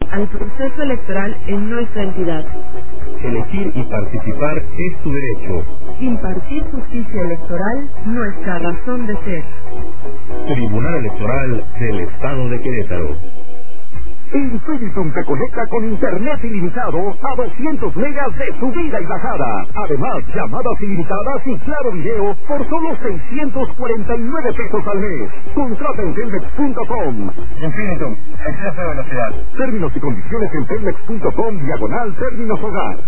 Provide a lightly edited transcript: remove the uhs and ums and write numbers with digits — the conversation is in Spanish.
al proceso electoral en nuestra entidad. Elegir y participar es tu derecho. Impartir justicia electoral, nuestra razón de ser. Tribunal Electoral del Estado de Querétaro. Infinity te conecta con internet ilimitado a 200 megas de subida y bajada. Además, llamadas ilimitadas y claro video por solo 649 pesos al mes. Contrata en telmex.com. Infinitum, exceso de velocidad. Términos y condiciones en telmex.com/términos hogar.